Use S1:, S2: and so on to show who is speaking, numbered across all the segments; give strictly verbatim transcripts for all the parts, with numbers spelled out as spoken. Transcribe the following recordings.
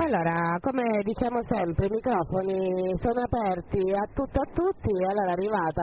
S1: Allora, come diciamo sempre, i microfoni sono aperti a tutto a tutti. Allora è arrivata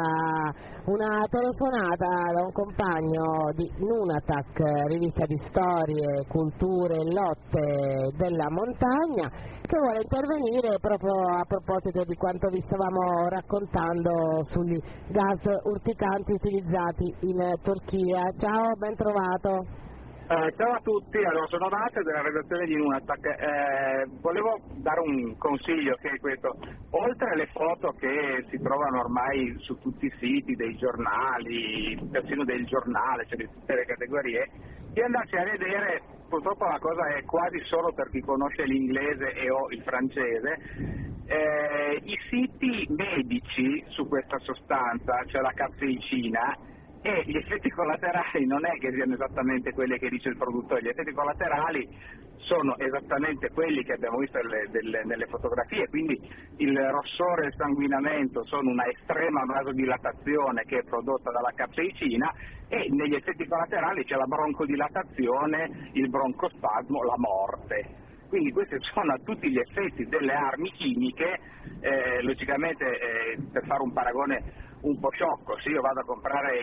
S1: una telefonata da un compagno di Nunatak, rivista di storie, culture e lotte della montagna, che vuole intervenire proprio a proposito di quanto vi stavamo raccontando sugli gas urticanti utilizzati in Turchia. Ciao, ben trovato.
S2: Eh, ciao a tutti, allora sono Dante della redazione di Nunatak. Eh, volevo dare un consiglio, che è questo: oltre alle foto che si trovano ormai su tutti i siti dei giornali, persino del giornale, cioè di tutte le categorie, di andarsi a vedere, purtroppo la cosa è quasi solo per chi conosce l'inglese e o il francese, eh, i siti medici su questa sostanza, cioè la capsaicina. E gli effetti collaterali non è che siano esattamente quelli che dice il produttore, gli effetti collaterali sono esattamente quelli che abbiamo visto nelle, delle, nelle fotografie, quindi il rossore e il sanguinamento sono una estrema vasodilatazione che è prodotta dalla capsaicina, e negli effetti collaterali c'è la broncodilatazione, il broncospasmo, la morte. Quindi questi sono a tutti gli effetti delle armi chimiche. Eh, logicamente, eh, per fare un paragone un po' sciocco, se io vado a comprare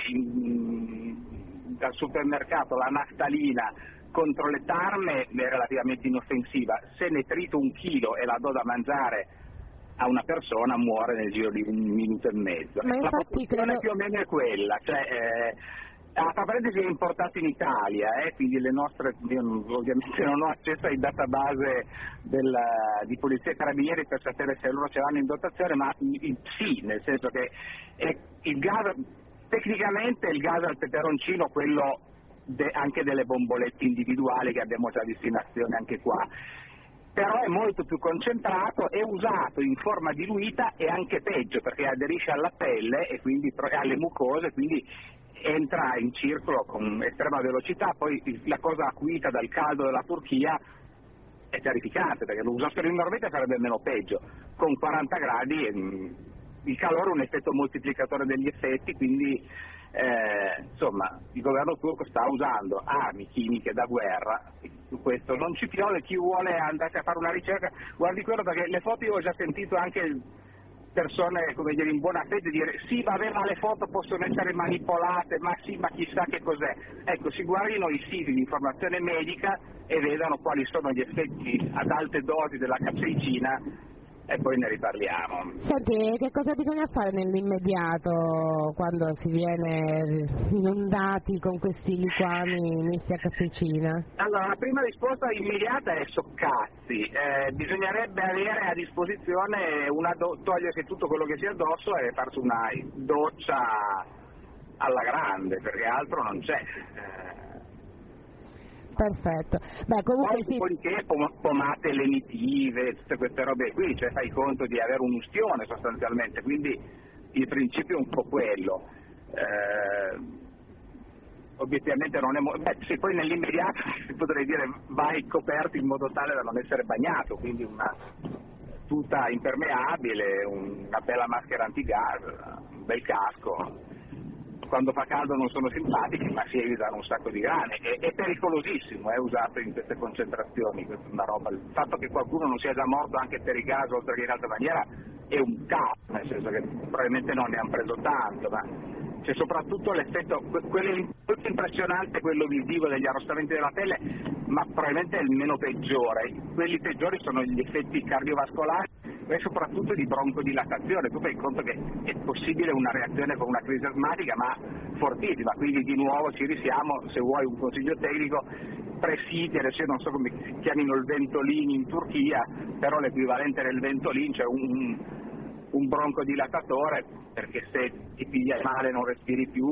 S2: in, dal supermercato la naftalina contro le tarme, è relativamente inoffensiva. Se ne trito un chilo e la do da mangiare a una persona, muore nel giro di un minuto e mezzo.
S1: Ma
S2: la
S1: infatti
S2: proporzione
S1: credo...
S2: più o meno è quella, cioè, eh, a parentesi è importato in Italia, eh, quindi le nostre, io ovviamente non ho accesso ai database della, di Polizia e Carabinieri per sapere se loro ce l'hanno in dotazione, ma il, sì, nel senso che è il gas, tecnicamente il gas al peperoncino, quello de, anche delle bombolette individuali che abbiamo già a destinazione anche qua, però è molto più concentrato, è usato in forma diluita e anche peggio, perché aderisce alla pelle e quindi alle mucose, quindi entra in circolo con estrema velocità. Poi la cosa acuita dal caldo della Turchia è terrificante, perché lo usassero in Norvegia sarebbe meno peggio. Con quaranta gradi mh, il calore è un effetto moltiplicatore degli effetti, quindi eh, insomma il governo turco sta usando armi chimiche da guerra. Su questo non ci piove, chi vuole andarsi a fare una ricerca guardi quello, perché le foto io ho già sentito anche persone, come dire, in buona fede dire sì vabbè, ma le foto possono essere manipolate, ma sì, ma chissà che cos'è. Ecco, si guardino i siti di informazione medica e vedano quali sono gli effetti ad alte dosi della capsaicina e poi ne riparliamo.
S1: Senti, che cosa bisogna fare nell'immediato quando si viene inondati con questi liquami misti a capsaicina?
S2: Allora, la prima risposta immediata è soccazzi. Eh, bisognerebbe avere a disposizione una do- togliersi tutto quello che si è addosso e farsi una doccia alla grande, perché altro non c'è. Eh,
S1: Perfetto. Beh, comunque
S2: Poi,
S1: sì.
S2: Dopodiché pom- pomate lenitive, tutte queste robe qui, cioè fai conto di avere un'ustione sostanzialmente, quindi il principio è un po' quello. Eh, obiettivamente non è mo- beh, sì, poi nell'immediato potrei dire vai coperto in modo tale da non essere bagnato, quindi una tuta impermeabile, una bella maschera antigas, un bel casco. Quando fa caldo non sono simpatici, ma si evitano un sacco di grane. È, è pericolosissimo, è usato in queste concentrazioni, questa è una roba. Il fatto che qualcuno non sia già morto anche per i gas oltre che in altra maniera è un caso, nel senso che probabilmente non ne hanno preso tanto, ma c'è soprattutto l'effetto, quello impressionante, quello visivo degli arrossamenti della pelle, ma probabilmente è il meno peggiore. Quelli peggiori sono gli effetti cardiovascolari e soprattutto di broncodilatazione. Tu fai conto che è possibile una reazione con una crisi asmatica, ma fortissima, quindi di nuovo ci risiamo, se vuoi un consiglio tecnico, presidi, adesso io non so come si chiamino il Ventolin in Turchia, però l'equivalente del Ventolin, cioè un, un broncodilatatore, perché se ti piglia male non respiri più,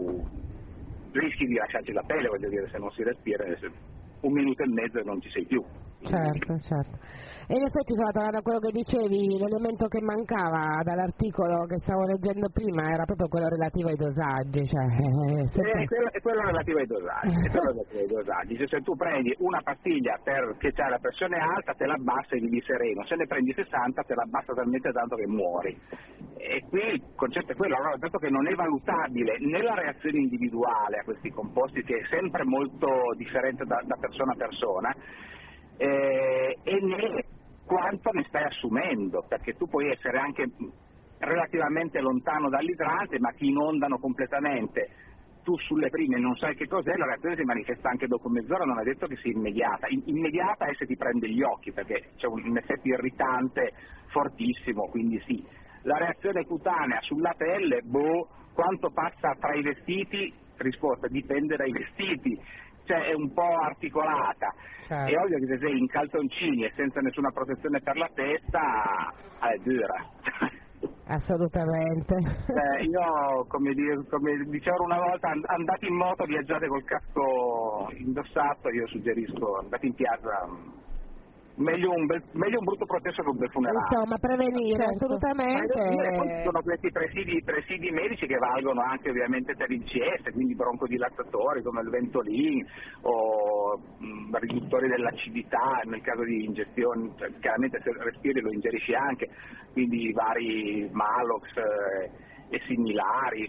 S2: rischi di lasciarci la pelle, voglio dire, se non si respira un minuto e mezzo e non ci sei più.
S1: Certo, certo. E in effetti sono tornando a quello che dicevi, l'elemento che mancava dall'articolo che stavo leggendo prima era proprio quello relativo ai dosaggi. Cioè, eh, sempre...
S2: è, quello, è quello relativo ai dosaggi, è quello relativo ai dosaggi. Cioè, se tu prendi una pastiglia perché c'è la pressione alta, te la abbassa e vivi sereno, se ne prendi sessanta te la abbassa talmente tanto che muori. E qui il concetto è quello, allora, dato che non è valutabile né la reazione individuale a questi composti, che è sempre molto differente da, da persona a persona, Eh, e né quanto ne stai assumendo, perché tu puoi essere anche relativamente lontano dall'idrante ma ti inondano completamente, tu sulle prime non sai che cos'è, la reazione si manifesta anche dopo mezz'ora, non è detto che sia immediata, In- immediata è se ti prende gli occhi perché c'è un, un effetto irritante fortissimo, quindi sì. La reazione cutanea sulla pelle, boh, quanto passa tra i vestiti? Risposta, dipende dai vestiti, cioè è un po' articolata.
S1: Certo.
S2: È ovvio che se sei in calzoncini e senza nessuna protezione per la testa è dura.
S1: Assolutamente.
S2: Eh, io, come, dire, come dicevo una volta, and- andate in moto, viaggiate col casco indossato, io suggerisco andate in piazza, meglio un, bel, meglio un brutto processo che un bel funerale.
S1: Insomma, prevenire,
S2: Certo.
S1: assolutamente.
S2: E poi ci sono questi presidi, presidi medici che valgono anche ovviamente per il C S, quindi broncodilattatori come il Ventolin o mh, riduttori dell'acidità nel caso di ingestione, cioè, chiaramente se respiri lo ingerisci anche, quindi vari Malox eh, e similari.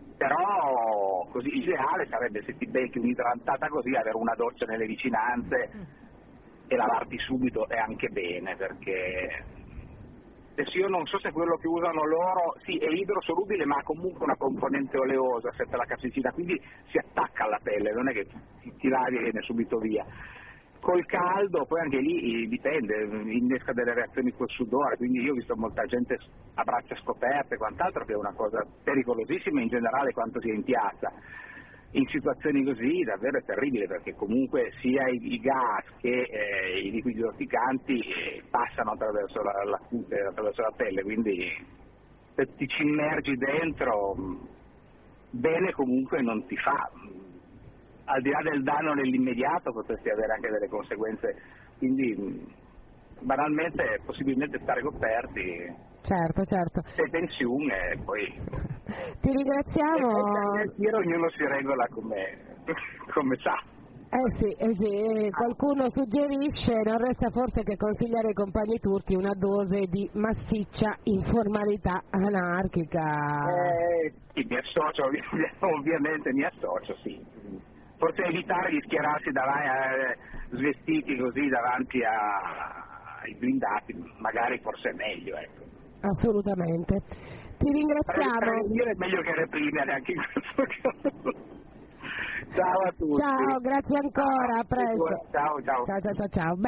S2: Però così ideale sarebbe se ti becchi un'idratata così avere una doccia nelle vicinanze e lavarti subito è anche bene, perché adesso io non so se quello che usano loro sì è idrosolubile ma ha comunque una componente oleosa senza la capsicina, quindi si attacca alla pelle, non è che ti, ti lavi e viene subito via. Col caldo poi anche lì dipende, innesca delle reazioni col sudore, quindi io ho visto molta gente a braccia scoperte e quant'altro, che è una cosa pericolosissima in generale quanto sia in piazza. In situazioni così davvero è terribile, perché comunque sia i, i gas che eh, i liquidi urticanti eh, passano attraverso la, la cute, attraverso la pelle, quindi se ti ci immergi dentro bene comunque non ti fa. Al di là del danno nell'immediato potresti avere anche delle conseguenze, quindi banalmente possibilmente stare coperti.
S1: Certo, certo.
S2: Se tensione e poi
S1: ti ringraziamo.
S2: Nel tiro ognuno si regola come, come sa.
S1: Eh sì, eh sì, qualcuno suggerisce, non resta forse che consigliare ai compagni turchi una dose di massiccia informalità anarchica.
S2: Eh, sì, mi associo, ovviamente mi associo, sì. Forse evitare di schierarsi davanti, eh, svestiti così davanti a, ai blindati, magari forse è meglio, ecco.
S1: Assolutamente. Ti ringraziamo.
S2: Prevenire è meglio che reprimere anche in questo caso. Ciao a tutti.
S1: Ciao, grazie ancora, a presto.
S2: Ciao, ciao.
S1: Ciao, ciao, ciao, ciao.